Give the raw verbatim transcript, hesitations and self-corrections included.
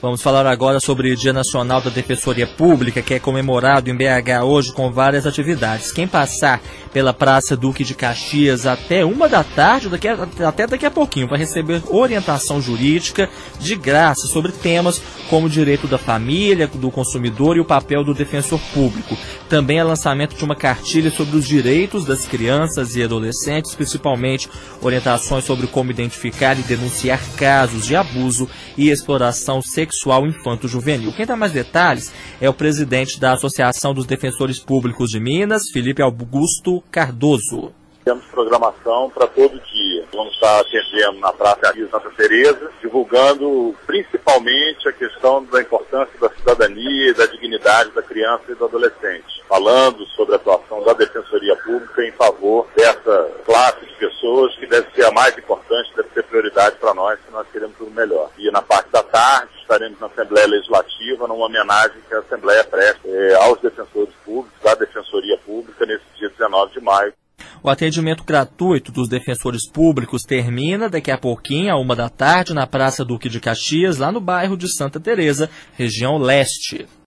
Vamos falar agora sobre o Dia Nacional da Defensoria Pública, que é comemorado em B H hoje com várias atividades. Quem passar pela Praça Duque de Caxias até uma da tarde, daqui a, até daqui a pouquinho, vai receber orientação jurídica de graça sobre temas como o direito da família, do consumidor e o papel do defensor público. Também é lançamento de uma cartilha sobre os direitos das crianças e adolescentes, principalmente orientações sobre como identificar e denunciar casos de abuso e exploração sexual infanto-juvenil. Quem dá mais detalhes é o presidente da Associação dos Defensores Públicos de Minas, Felipe Augusto Cardoso. Temos programação para todo dia. Vamos estar atendendo na Praça de Santa Teresa, divulgando principalmente a questão da importância da cidadania e da dignidade da criança e do adolescente, falando sobre a atuação da Defensoria Pública em favor dessa classe de pessoas que deve ser a mais importante, deve ser prioridade para nós, se nós queremos tudo melhor. E na parte da tarde estaremos na Assembleia Legislativa, numa homenagem que a Assembleia presta eh, aos defensores públicos, da Defensoria Pública, nesse dia dezenove de maio. O atendimento gratuito dos defensores públicos termina daqui a pouquinho, à uma da tarde, na Praça Duque de Caxias, lá no bairro de Santa Teresa, região leste.